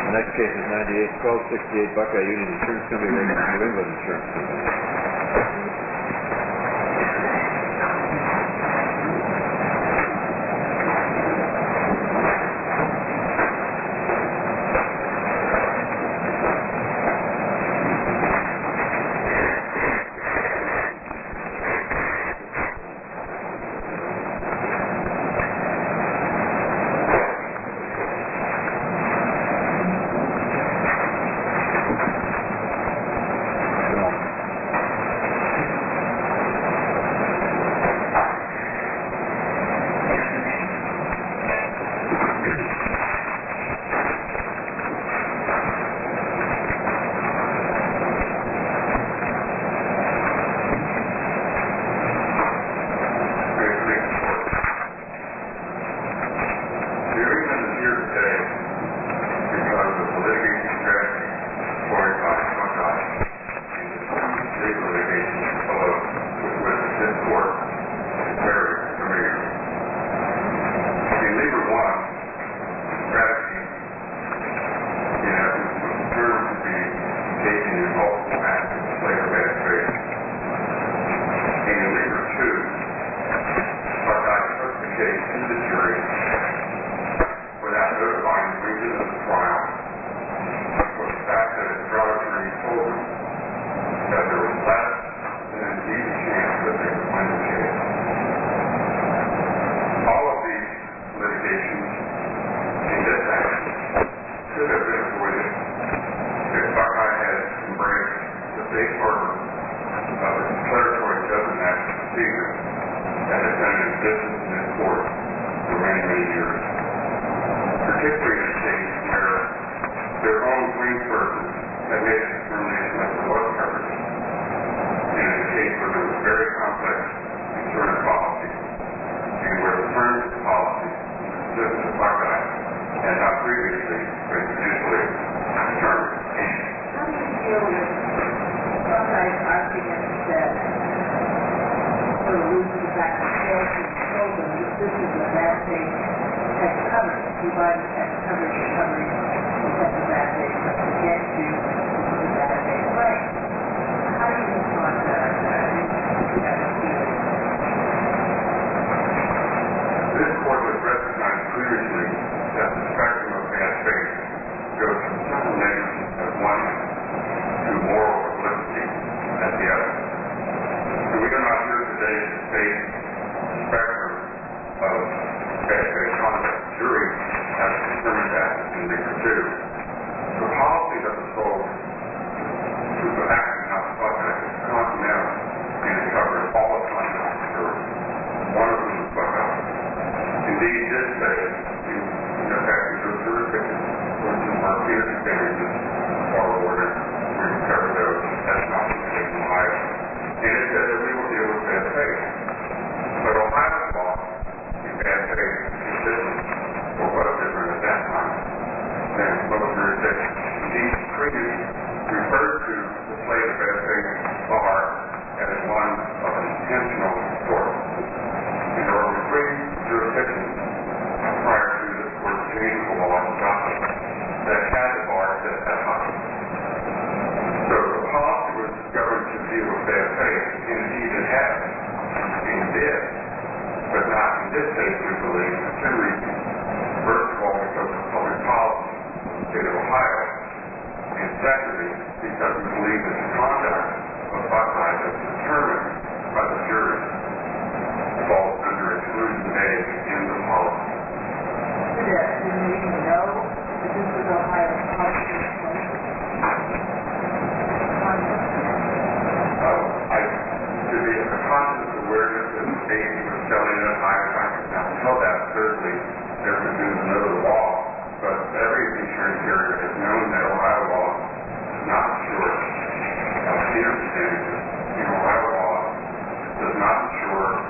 The next case is 1268 Buckeye Union Insurance Company versus New England Insurance Company.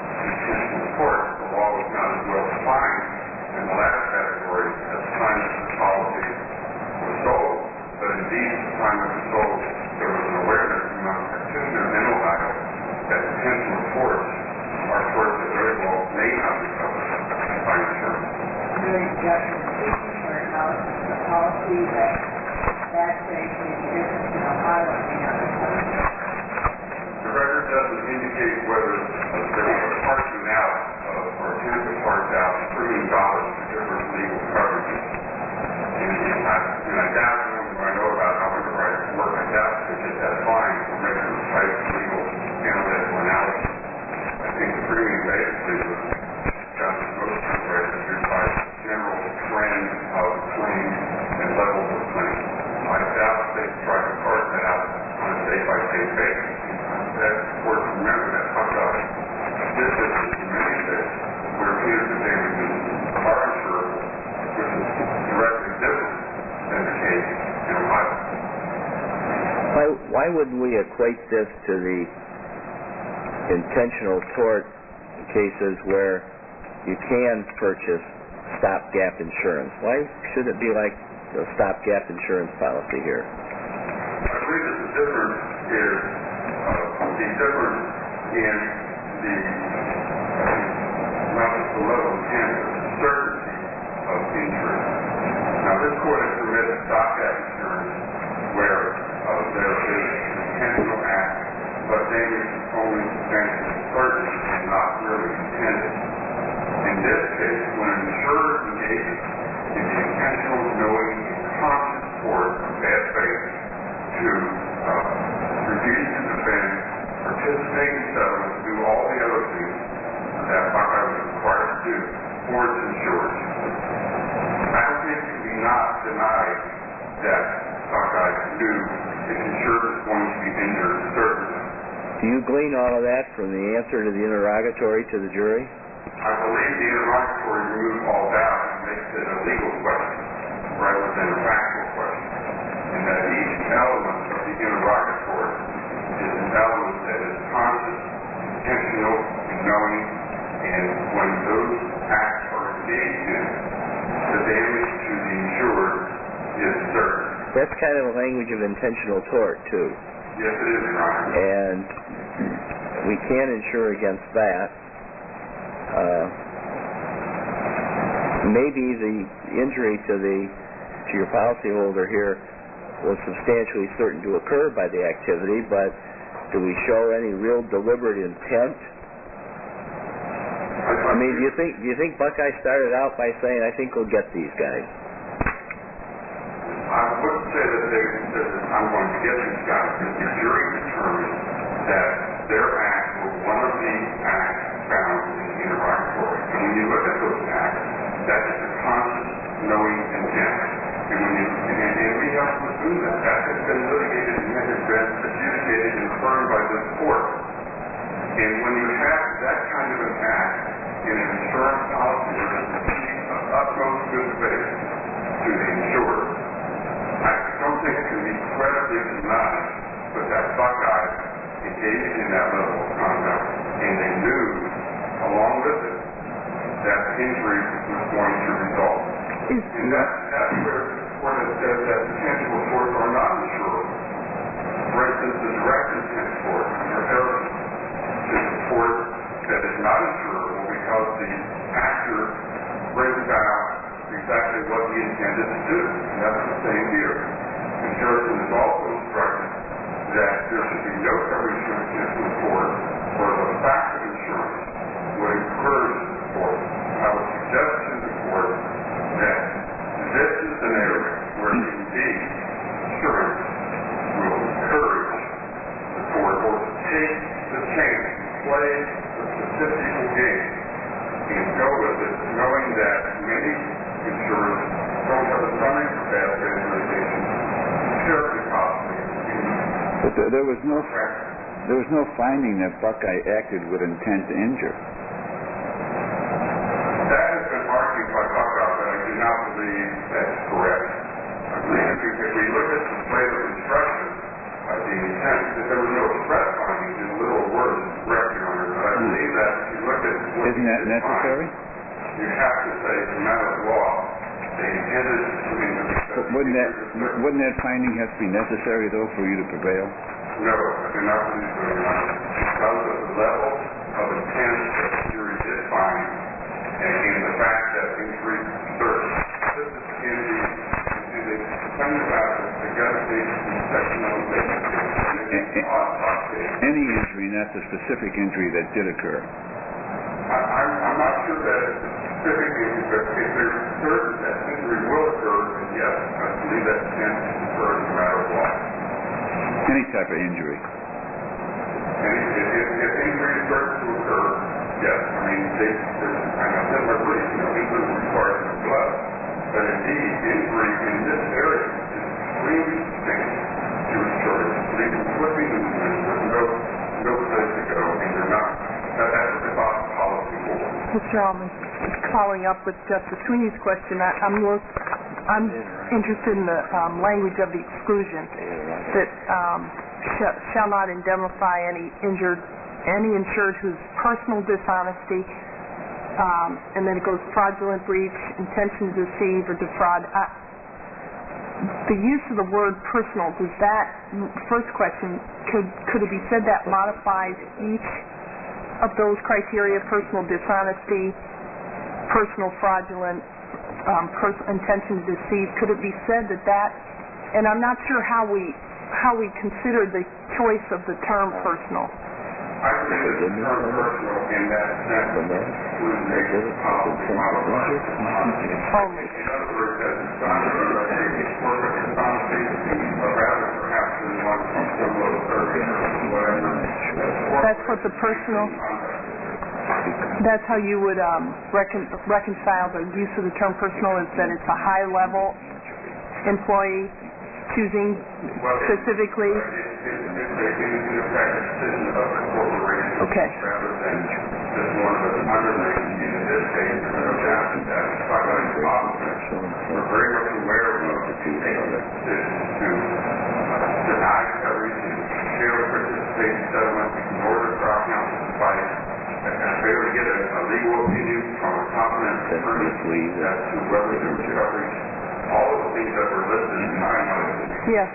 The law was not as well defined in the latter category as time see that case made a difference in Ohio and the other country? The record doesn't indicate whether there was a parsing out or attempt to parse out $1 trillion for different legal coverages. And I doubt, when I know about how underwriters work, I doubt they get that fine for making the type of legal analytical analysis. I think the premium basically was done in most underwriters just by general trend of claims and levels of claims. I doubt they try to parse that out on a state-by-state basis. That's important to remember that Buckeye differs in many states where punitive damages are insurable, which is directly different than the case in Ohio. Why wouldn't we equate this to the intentional tort cases where you can purchase stopgap insurance? Why should it be like a stopgap insurance policy here? I believe that the difference is the difference in the not just the level of intent, but the certainty of injury. Now, this court has permitted stopgap insurance where there is an intentional act, but damage is only substantially certain and not really intended. In this case, when an insurer engages in the intentional, knowing, and conscious tort of bad faith to refuse to defend, participate in settlement, do all the other things that Buckeye was required to do for its insurers, I don't think it can be not denied that Buckeye knew its insurer was going to be injured certainly. Do you glean all of that from the answer to the interrogatory to the jury? I believe the interrogatory removes all doubt and makes it a legal question rather than a factual question, and that each element of the interrogatory is an element that is conscious, intentional, and knowing, and when those acts are engaged in, the damage to the insurer is certain. That's kind of a language of intentional tort, too. Yes, it is, Your Honor. And we can insure against that. Maybe the injury to your policyholder here was substantially certain to occur by the activity, but do we show any real deliberate intent? I mean, do you think Buckeye started out by saying, "I think we'll get these guys"? I wouldn't say that I'm going to get these guys, because the jury determined that their acts were one of the acts found in the interrogatory. And when you look at those acts, that is a conscious, knowing intent. And we have to assume that that has been litigated and has been adjudicated and affirmed by this court. And when you have that kind of an act in an insurance policy that is of utmost good faith to the insurer, I don't think it can be credibly denied but that Buckeye engaged in that level of conduct, and they knew, along with it, that injury was going to result. And that's where the court has said that potential torts are not insurable. For instance, the direct intent tort under Harrison is a tort that is not insurable because the actor brings about exactly what he intended to do. And that's the same here. And Harrison is also instructed that there should be no coverage for intentional tort where the fact of insurance would encourage the tort. I would suggest to the court that this is an area where indeed insurance will encourage the tort or to take the chance, play the statistical game, and go with it, knowing that many insurers don't have a stomach for bad faith litigation. Terribly costly. But there was no finding that Buckeye acted with intent to injure. That has been argued by Buckeye, but I do not believe that's correct. I believe if we look at the slate of instructions, the intent, that there was no express finding in literal words correct, Your Honor, but I believe that if you look at what isn't that necessary? You have to say, as a matter of law, they intended to injure. But wouldn't that finding have to be necessary, though, for you to prevail? No, I do not believe so, Your Honor. Because of the level of intent that the jury did find, and the fact that injury is certain. This is in the talking about the devastation in section of Any injury, not the specific injury that did occur. I'm not sure that it's a specific injury, but if there's certain that injury will occur, then yes, I believe that can occur no matter what. Any type of injury. And if injury is certain to occur, yes, I mean, I know that my brief, England requires no blood, but indeed, injury in this area is extremely distinct to insurance, leaving flipping and with no place to go, and you're not, that's what the policy for. Mr. Allman, following up with Justice Sweeney's question, I'm interested in the language of the exclusion that shall not indemnify any insured whose personal dishonesty, and then it goes fraudulent breach, intention to deceive or defraud. The use of the word personal, does that, first question, could it be said that modifies each of those criteria, personal dishonesty, personal fraudulent, intention to deceive? Could it be said that, and I'm not sure how we consider the choice of the term personal. I think that the term personal in that sense would make it policy modified. Only. In other words, that corporate dishonesty, or rather perhaps in one some little service or whatever. That's what the personal, that's how you would reconcile the use of the term personal, is that it's a high-level employee choosing specifically. In effect, a decision of the corporation rather than just one of the underlings. In this case, there's no doubt that the financial officers were very much aware of the decision to deny coverage and fail to participate in settlement in order for our counsel to fight, and fail to get a legal opinion from a competent attorney as to whether there was coverage. All of the things that were listed in the Yes.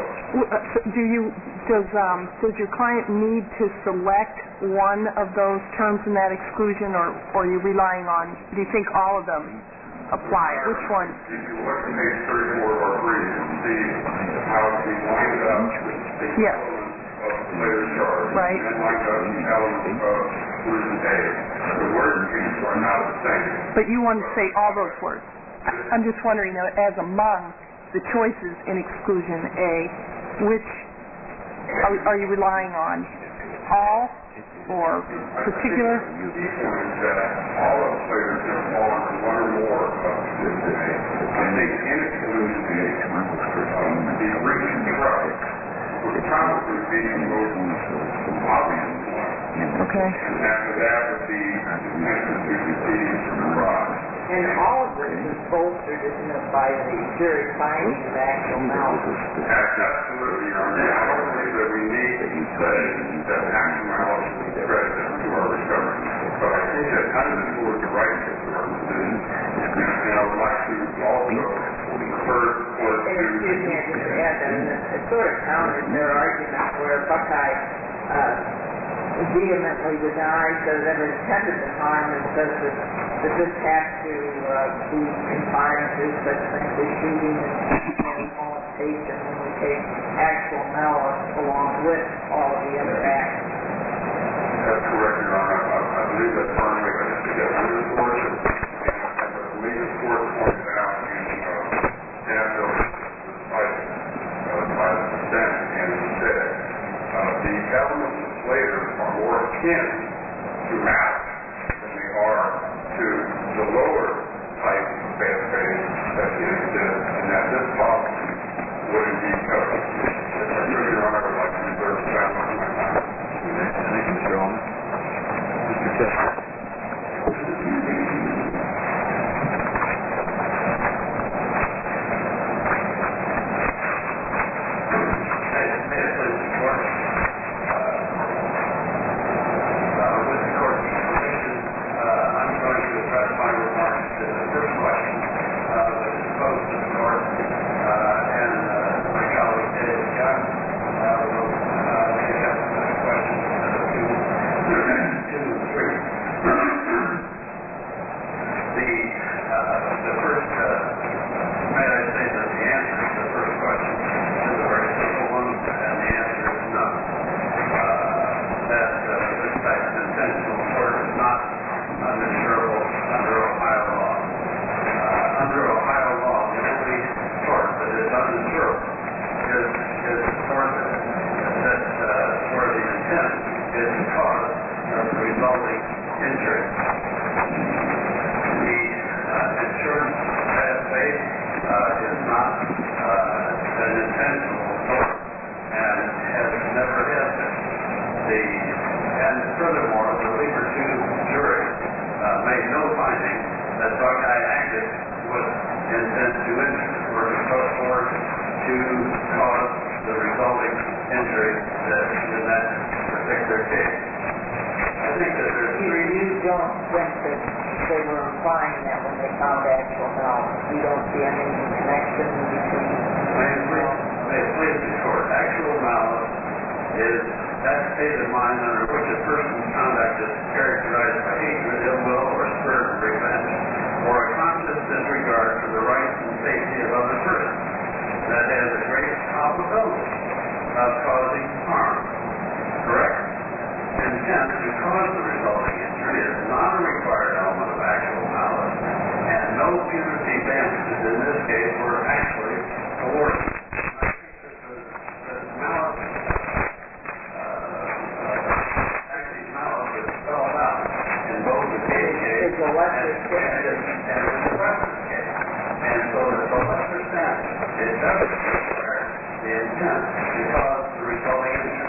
Does your client need to select one of those terms in that exclusion, or are you relying on, do you think all of them apply? Which one? If you look at page 34 of our brief, you'll see how we lined up the elements of the later charge, right, and then lined up the elements of exclusion A. The words used are not the same. But you want to say all those words. I'm just wondering, as among the choices in exclusion A, which are you relying on? All or particular? The key point is that all of the players can fall under one or more of exclusion A. I think in exclusion A, the breach of trust would probably be the most obvious one. Okay. And after that would be intention to deceive or fraud. And all of this is bolstered, isn't it, by the jury finding of actual malice? Absolutely, Your Honor. I don't believe that we need to say that actual malice is credited to our recovery. But I think that underscores the right to our decision. And I would like to also refer the court to... Excuse me, I just add that it sort of counters their argument where Buckeye vehemently denies that it ever intended to harm and says that this has to be confined to such things as shooting and molestation when we take actual malice along with all of the other acts. That's correct, Your Honor. I believe that firmly, but I think that underscores it. And I believe the court pointed out in Danville, despite by the dissent, and said the elements of Slater are more akin to malice than they are to the lower type of bad faith that can exist, and that this policy would indeed cover. Your Honor, I would like to reserve the balance of my time. Thank you, Mr. Allman. Mr. Chester. don't think that they were implying that when they found actual malice. You don't see any connection between... May it please the court. Actual malice is that state of mind under which a person's conduct is characterized by hatred, ill will, or spirit of revenge, or a conscious disregard for the rights and safety of other persons that has a great probability of causing harm. Correct? Intent to cause the resulting injury is not a required element of actual malice, and no punitive damages in this case were actually awarded. I think that the malice, active malice is spelled out in both the Cade case It's a lesser and standard. the Western case. And so that the lesser standard, it doesn't require the intent to cause the resulting injury.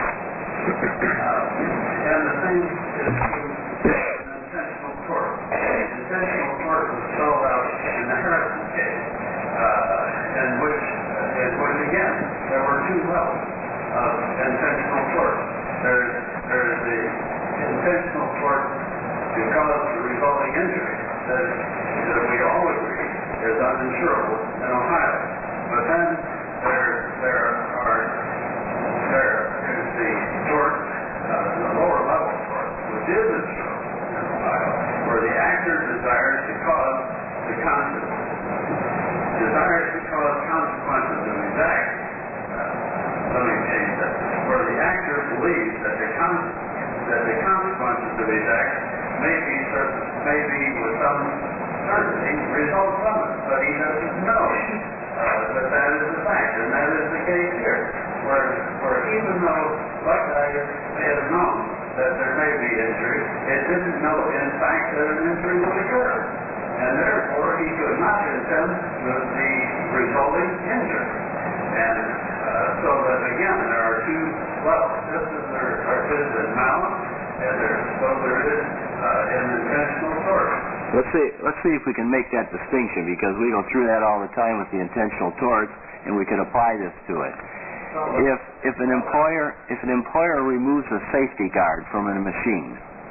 And the same is true in intentional tort. Intentional tort was spelled out in the Harrison case, in which again, there were two levels of intentional tort. There's the intentional tort to cause the resulting injury that we all agree is uninsurable in Ohio. But then there is the tort, the lower level tort, which is insurable in Ohio, where the actor desires to cause consequences of his act. Let me change that. Where the actor believes that the consequences of his act may be with some certainty result from it, but he doesn't know that is the fact, and that is the case here, where even though Buckeye may have known that there may be injury, it didn't know in fact that an injury would occur, and therefore he could not intend the resulting injury. And so that again, there are two levels. Just as there is in malice, and there is in intentional tort. Let's see if we can make that distinction, because we go through that all the time with the intentional torts, and we can apply this to it. If an employer removes a safety guard from a machine,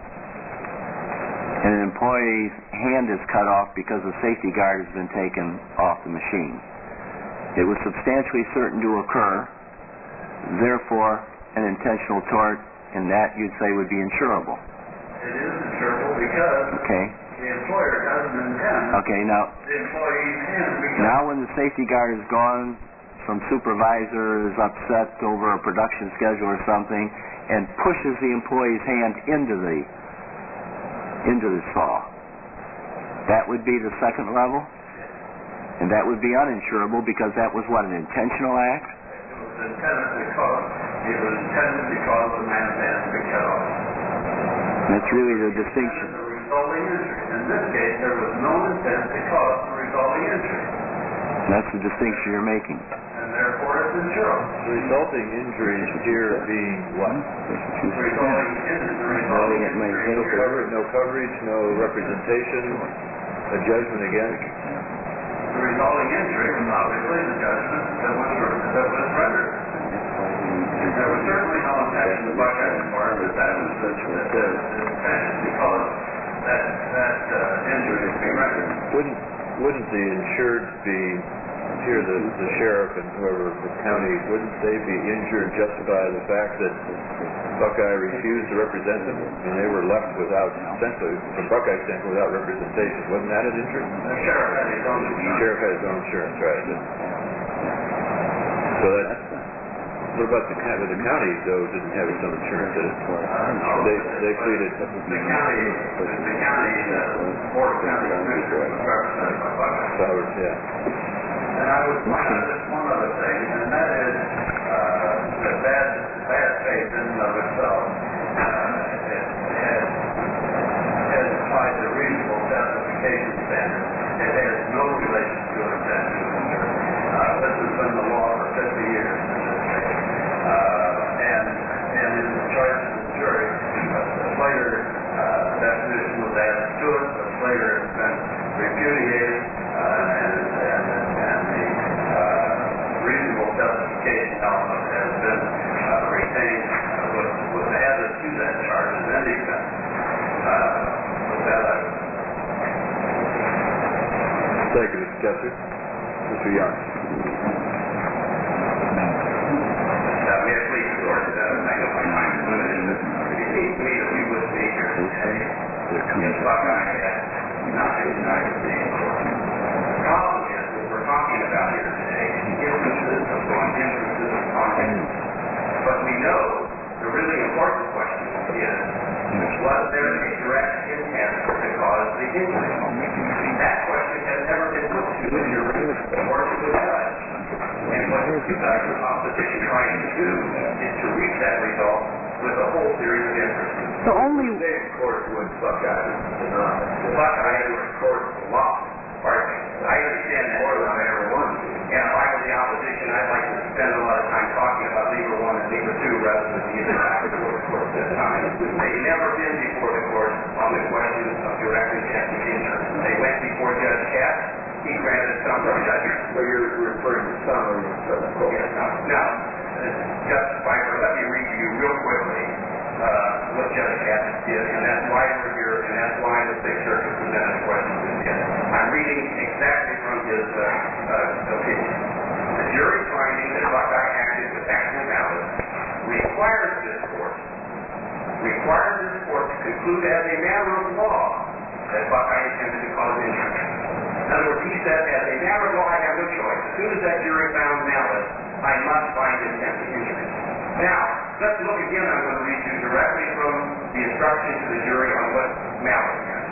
and an employee's hand is cut off because the safety guard has been taken off the machine, it was substantially certain to occur, therefore an intentional tort, and that you'd say would be insurable. It is insurable because the employer doesn't intend the employee's hand to be cut. Now when the safety guard is gone, some supervisor is upset over a production schedule or something and pushes the employee's hand into the saw. That would be the second level? And that would be uninsurable because that was what, an intentional act? It was intended to cause the man's hand to be cut off. That's really the distinction. The resulting injury. In this case, there was no intent to cause the resulting injury. That's the distinction you're making. And therefore it's insurable. Resulting injuries here being what? No coverage, no representation, a judgment against? The resulting injury was obviously the judgment that was rendered. There was certainly no intention to Buckeye's part that was the intention because that injury would be rendered. Wouldn't the insured be, here the sheriff and whoever, the county, wouldn't they be injured just by the fact that Buckeye refused to represent them? I mean, they were left without, essentially, from Buckeye's standpoint, without representation. Wasn't that an injury? The sheriff had his own insurance. The sheriff had his own insurance, right. So that's, what about the county, though, didn't have its own insurance, did it? They pleaded. The county, Board of County Commissioners was represented by Buckeye. Howard, yeah. And I would point out just one other thing, and that is that bad faith in and of itself has applied the reasonable justification standard. It has no relation to intent to injure. This has been the law for 50 years in this state. And in the charge of the jury, the Slater definition was added to it, but Slater has been repudiated, and the Thank you, Mr. Kessler. Mr. Young. May I please, Lord, I know my time is limited, but it seems to me that we would be here today if Buckeye had not been denied to be in court. The problem is, what we're talking about here today is instances upon instances upon instances. But we know the really important question is, was there a direct intent to cause the injury? That question has never been put to the jury or to the judge. And what the opposition trying to do is to reach that result with a whole series of inferences. So only They, of course, would Buckeye deny. Buckeye was court law. Pardon me. I understand that more than I ever wanted to. And if I were the opposition, I'd like to spend a lot of time talking about Lieber 1 and Lieber 2 rather than the interaction before the court this time. They've never been before the court on the question of direct intent to injure. They went before Judge Katz. He granted summary judgment. So you're referring to summary judgment. Yes, now, Justice Piper, let me read you real quickly what Judge Katz did, and that's why we're here, and that's why the Sixth Circuit presented a question to him. I'm reading exactly from his opinion. The jury's finding that Buckeye acted with actual malice requires this court to conclude as a matter of law that Buckeye intended to cause injury. In other words, he said, as a matter of law, I have no choice. As soon as that jury found malice, I must find intent to injury. Now, let's look again. I'm going to read you directly from the instruction to the jury on what malice meant.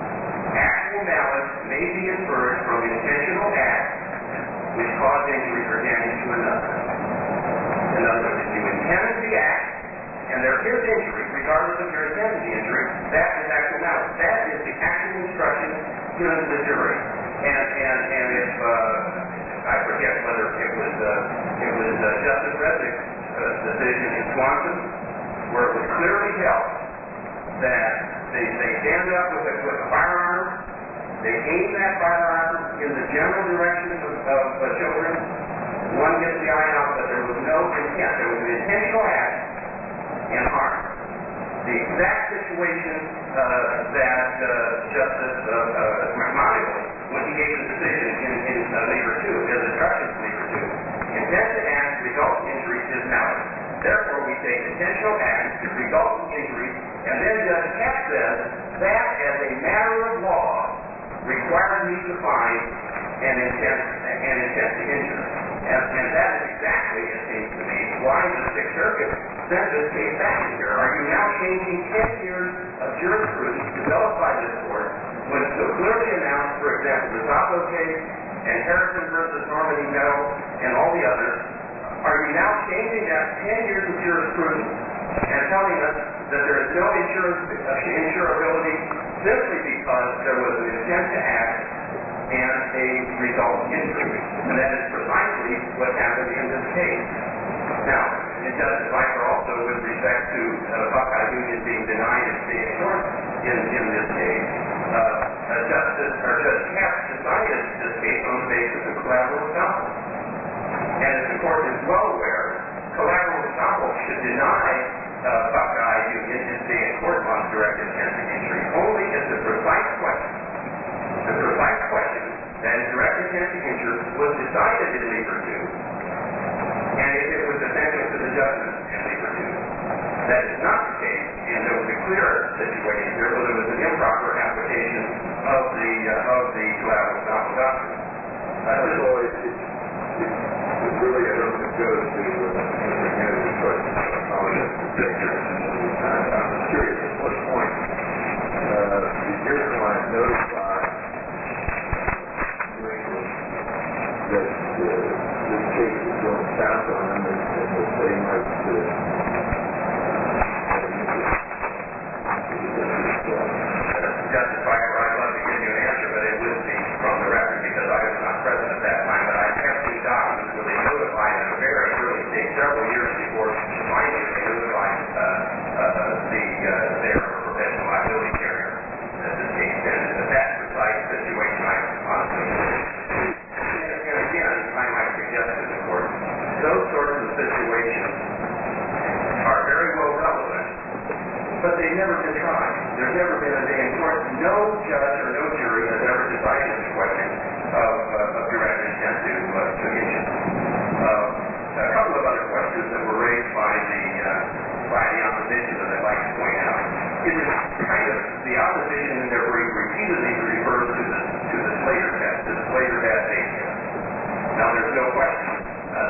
Actual malice may be inferred from intentional acts which cause injury or damage to another. In other words, if you intended the act, and there is injury, regardless of your intent of the injury, that is actual malice. That is the actual instruction given to the jury. And if I forget whether it was Justice Resnick's decision in Swanson, where it was clearly held that they stand up with a firearm, they aim that firearm in the general direction of children, one gets the eye out, but there was no intent. There was an intentional act and harm. The exact situation that Justice McMonigle, when he gave the decision in Lieber 2, his instructions in Lieber 2, intent to act result in injury is malice. Therefore, we take intentional acts to result in injury, and then Judge Katz says that as a matter of law requires me to find an intent to injure. And that is exactly, it seems to me, why the Sixth Circuit sent this case back here. Are you now changing 10 years of jurisprudence developed by this court when it so clearly announced, for example, the Zoppo case and Harrison versus Normandy Metal and all the others? Are you now changing that 10 years of jurisprudence and telling us that there is no insurability simply because there was an intent to act and a result injury? And that is precisely what happened in this case. Now, and Justice Piper also, with respect to Buckeye Union being denied its day in court in this case, Judge Katz decided this case on the basis of collateral estoppel. And as the court is well aware, collateral estoppel should deny Buckeye Union its day in court on direct intent to injury only if the precise question that is direct intent to injure was decided in Lieber 2, and if it was essential to the judgment in Lieber 2. That is not the case, and there was a clear situation here where there was an improper application of the collateral estoppel doctrine. It really, I don't think, goes to Mr. Kennedy's question. I'm curious at what point did your client notify New England that this case was going south on them and that they might Justice Piper, I'd love to give you an answer, but it would be from the record because I was not present at that time. But I have seen documents where they notified at a very early stage, several years before finally they notified their professional liability carrier that this case ended. But that precise situation, I honestly believe. And again, I might suggest to the court, those sorts of situations are very well relevant, but they've never been tried. There's never been a day in court. No judge or no jury has ever decided the question of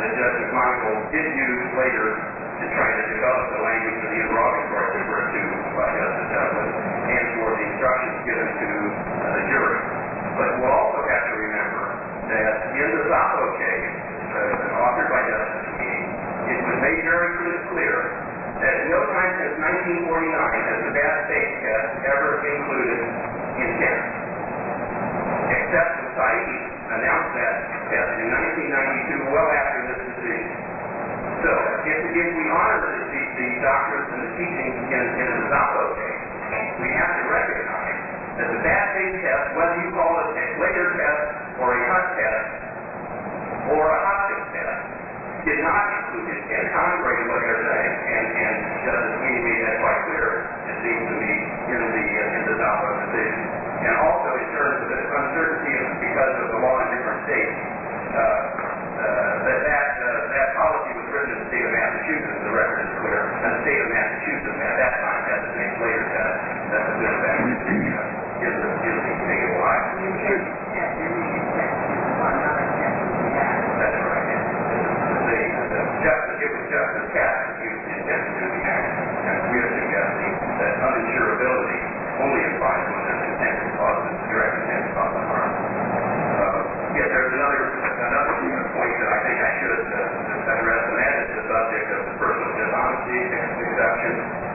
that Judge McMichael did use later to try to develop the language of the interrogatory referred to by Justice Douglas and for the instructions given to the jury. But we'll also have to remember that in the Zoppo case, authored by Justice Sweeney, it was made very clear that at no time since 1949 has the bad faith test ever included intent, except when Said announced that test in 1992, well after this decision. So, if we honor the doctrines and the teachings in the Zoppo case, we have to recognize that the bad faith test, whether you call it a Slater test or a Hutt test or a Hopkins test, did not include intent, contrary to what they're saying, and Justice Sweeney made that quite clear, it seems to me, in the Zoppo decision. And also in terms of the uncertainty because of the law in different states, that policy was written in the state of Massachusetts, the record is clear, and the state of Massachusetts at that time had the same Slater test that was in effect in the state of Ohio. That's right. It was Justice Katz who used the intent to do the act, and we are suggesting that uninsurability only applies when there's intent to cause the direct intent to cause the harm. Yes, there's another point that I think I should address, and that is the subject of the personal dishonesty exception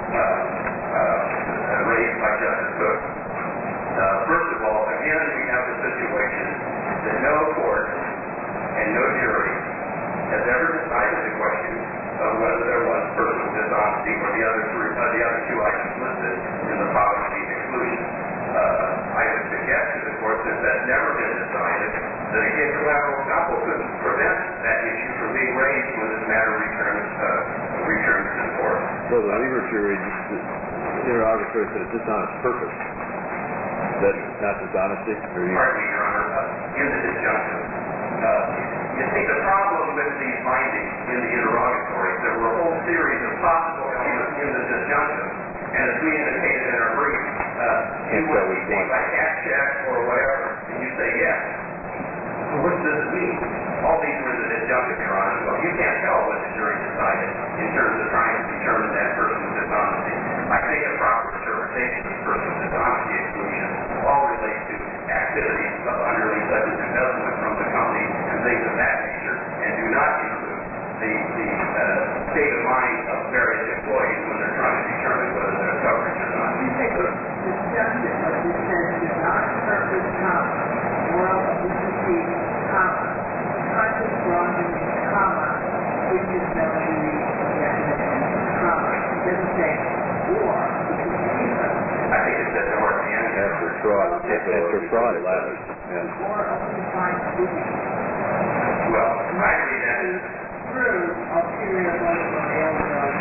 raised by Justice Cook. First of all, again, we have the situation that no court and no jury has ever decided the question of whether there was personal dishonesty or the other two items listed in the policy exclusion. I would suggest to the court, since that's never been decided, that again, collateral estoppel could prevent that issue from being raised when this matter returns to the court. So the Weaver jury, interrogatory said it's dishonest purpose. That's not dishonesty? Pardon me, Your Honor. In the disjunctive. You see, the problem with these findings in the interrogatory, there were a whole series of possible elements in the disjunctive, and as we indicated in our brief, you would be saying by cash check or whatever, and you say yes. Well, what does it mean? All these were in the disjunctive, Your Honor. Well, you can't tell what the jury decided in terms of trying to determine that personal dishonesty. I think a proper interpretation of personal dishonesty exclusion all relates to activities of underling such as investment from the company and things of that nature, and do not include the state of mind of various employees when they're trying to determine whether there's coverage or not. You take a disjunctive, but it says dishonest purpose, moral efficiency, conscious wrongdoing, which is known to be definition, it doesn't say or, which is either. I think it says or at the end. After fraud, it latters. Yeah. Or only find duty. Well, I read that as Through ulterior motive or ill will.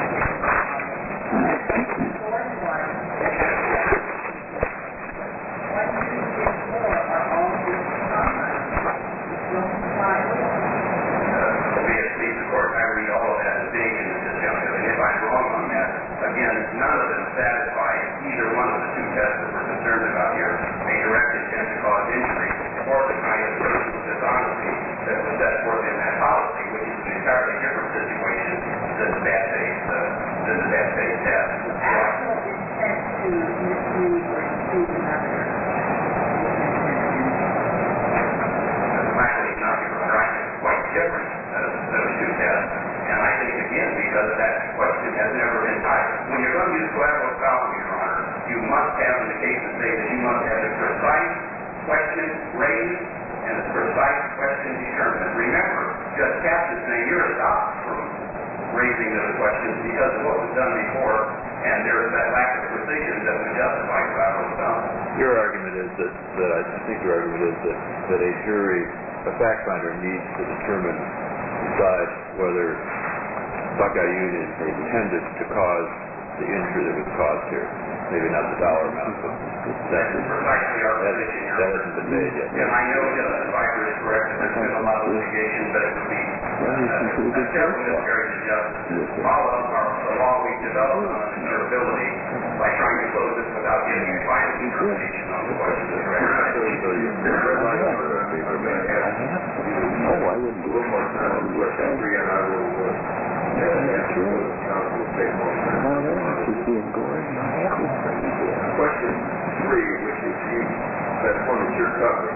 Fourth one, 1, 2, 3, 4 are all just commas. Don't find please, of course, I read all of that as being in the disjunctive, and if I'm wrong on that, again, none of them satisfy either one of the two tests that we're concerned about here, a direct intent to cause injury, or the kind of personal dishonesty that was set forth in that policy, which is an entirely different situation than the bad faith test. actual intent to mislead or deceive another. Finally, not right, quite different, those two tests. And I think, again, because that question has never been tied. When you're going to use collateral estoppel, Your Honor, you must have, in the case of say that you must have a precise question raised and a precise question determined. Remember, Judge Katz is saying you're stopped from raising those questions because of what was done before, and there is that lack of precision that would justify collateral estoppel. Your argument is I think your argument is that a jury, a fact finder needs to decide whether Buckeye Union intended to cause the injury that was caused here. Maybe not the dollar amount, but That's precisely our position, Your Honor. that hasn't been made yet. And I know Justice Pfeiffer is correct that there's been a lot of litigation, but it would be a terrible miscarriage of justice. All of the law we've developed on insurability by trying to close this without getting a final determination on the question of the record. Oh, I wouldn't do it. Sure. Council will take more time. No, she's being gored. Question 3, which is you, that's one that you're covering,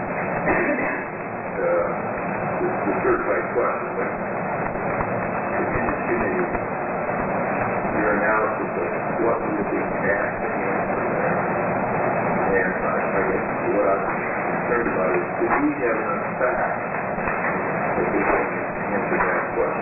the certified question, but can you your analysis of what would be asked to answer there? And I guess what I'm concerned about is, do we have enough facts that we can answer that question?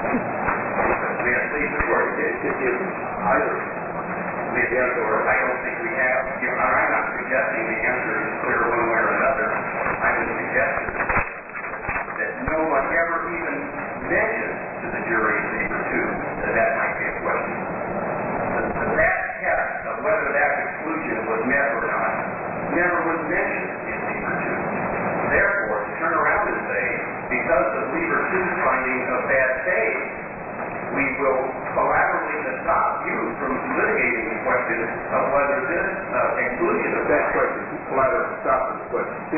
May I please report? If either. Yes, or I don't think we have. I'm not suggesting the answer is clear one way or another. I would suggest that no one ever even mentioned to the jury in Paper 2 that might be a question. That test of whether that exclusion was met or not never was mentioned in Paper 2. Therefore, to turn around and say, because of Paper 2's finding of bad faith, we will collaterally stop you from litigating the question of whether this exclusion of That question, collateral stop is question 2.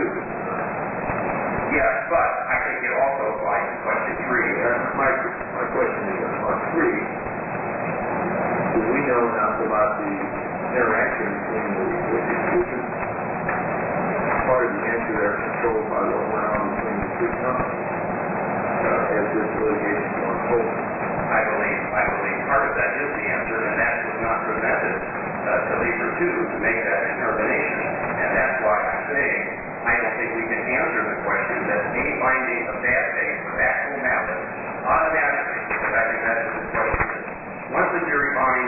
Yes, but I think it also applies to question 3. My question is on 3. Do we know enough about the interaction between the exclusion part of the answer there controlled by what went on between the two companies as this litigation going forward? I believe part of that is the answer, and that was not presented to Paper 2 to make that determination. And that's why I'm saying I don't think we can answer the question that a finding of bad faith with actual malice automatically, because I think that's what the question is. Once the jury finds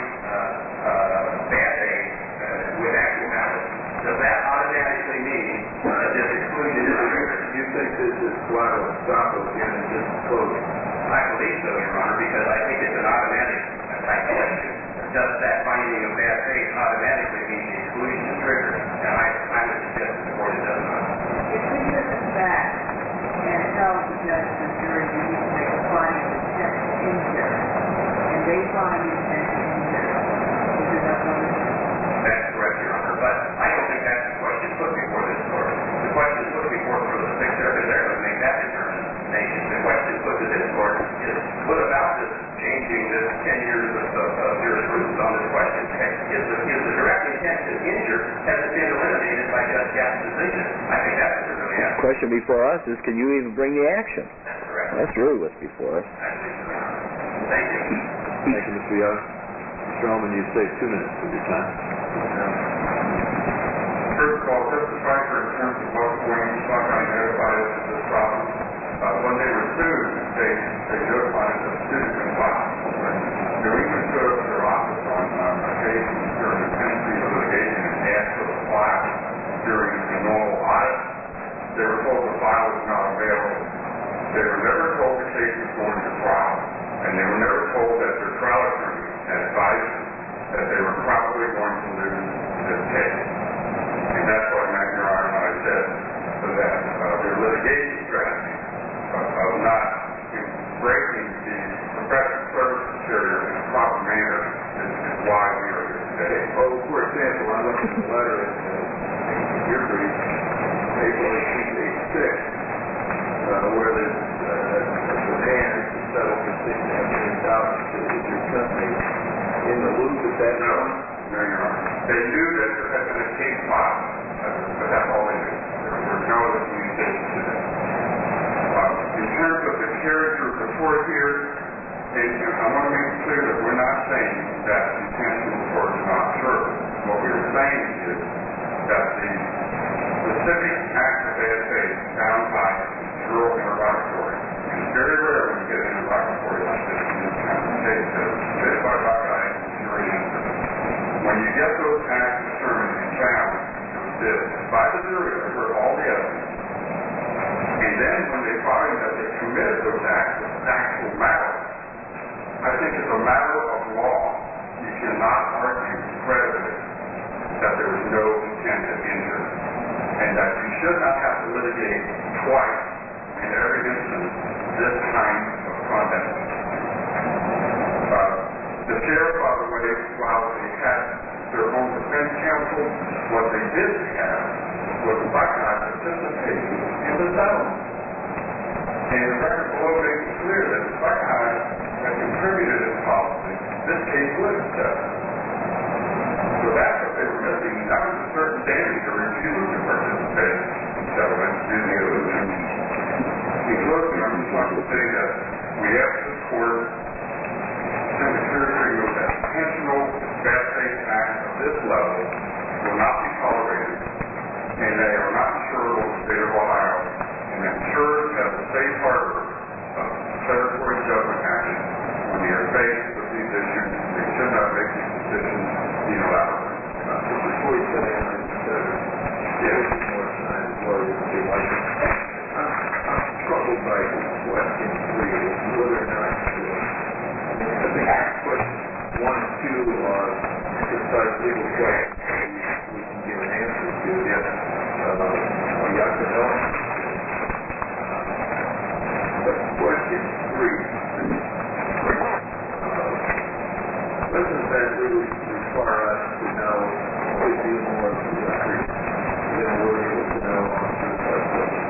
bad faith with actual malice, does that automatically mean that this exclusion is triggered? Do you think this is collateral stop again and just closing? I believe so, Your Honor, because I think it's an automatic type question. Does that finding of bad faith automatically mean the exclusion is triggered? And I would suggest that the court does not. If we took it back and tell the judge and jury you need to make a finding of intent to injure, and they find intent to injure, is it up on the That's correct, Your Honor, but I don't think that's the question put before this court. The question put before the Sixth Circuit there doesn't make that determination. The question put to this court is, what about this changing this 10 years of jurisprudence on this question? Is the direct intent to injure, has it been eliminated by Judge Gatt's decision? I think that's what we're really asking. The question before us is, can you even bring the action? That's correct. That's really what's before us. I believe so, Your Honor. Thank you. Thank you, Mr. Young. Mr. Ullman, you've saved 2 minutes of your time. First of all, testify for in terms of what Wayne Buckeye identified as this problem. When they were sued, they notified us that the suit had been filed. When New England showed up at their office on occasion during the pendency of litigation and asked for the file during the normal audit, they were told the file was not available. They were never told the case was going to trial, and they were never told that their trial attorney had advised them that they were probably going to lose this case. And that's why Your Honor and I said that their litigation strategy of not breaking the professional services carrier in a proper manner is why we are here today. Well, for example, I looked at the letter in your brief, April 1886, where the demand to settle for $6.5 million is your company in the loop at that time? No, Your Honor. They knew that there had been a case filed, but that's all they knew. There was no other communication to them. In terms of the character of the court here, I want to make it clear that we're not saying that the intent of the court is not served. What we are saying is that the specific act of bad faith found by the juror interrogatory, and it's very rare when you get an interrogatory like this in this kind of case, that was submitted by Buckeye and the jury answered. When you get those acts determined and found, it was this. By the jury, they heard all the evidence. And then when they find that they committed those acts with actual malice, I think as a matter of law, you cannot argue credibly that there was no intent to injure, and that you should not have to litigate twice in every instance this kind of conduct. The sheriff, by the way, while they had their own defense counsel, what they didn't have was Buckeye participation in the settlement. And the record below makes it clear that Buckeye had contributed court sent a clear signal that intentional bad faith acts of this level will not be tolerated, and they are not insurable in the state of Ohio, and that insurers have a safe harbor of declaratory judgment action when they are faced with these issues. They should not make these decisions unilaterally. Before you sit down and more time for you, if you like. I'm troubled by question 3, whether or not I think questions 1 and 2 are precise legal questions we can give an answer to. Yes. Yes or no. But question 3, doesn't that really require us to know a good deal more of the record than we're able to know on certified questions?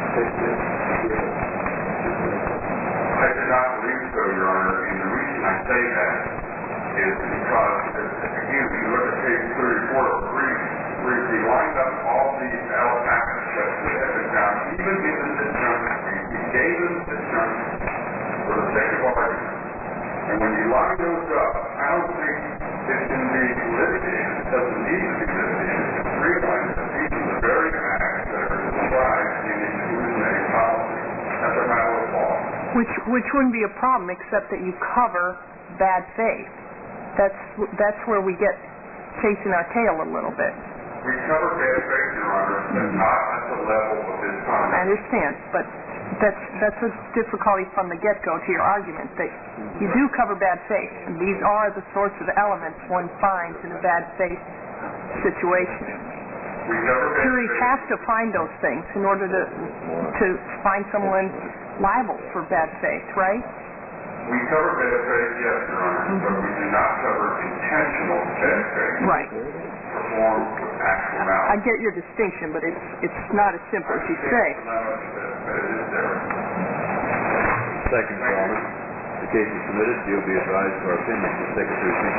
I do not believe so, Your Honor, and the reason I say that is because, again, if you look at page 34 of the brief, we lined up all these L packets that could have been found, even in the disjunction. We gave them the disjunction for the sake of argument. And when you line those up, I don't think it can be litigated. It doesn't need to be litigated. It's realized that these are the very acts that are described in the exclusionary policy. That's a matter of law. Which wouldn't be a problem, except that you cover bad faith. That's where we get chasing our tail a little bit. We cover bad faith, Your Honor, but not at the level of this conduct. I understand, but that's a difficulty from the get-go to your argument, that you do cover bad faith, and these are the sorts of elements one finds in a bad faith situation. We cover bad Juries faith. have to find those things in order to find someone liable for bad faith, right? We cover bad faith, yes, Your Honor, but we do not cover intentional bad faith. Right. Performed with actual malice. I get your distinction, but it's not as simple as you say. But it is there. Second, Solomon. The case is submitted. You'll be advised of our opinion. We'll take a brief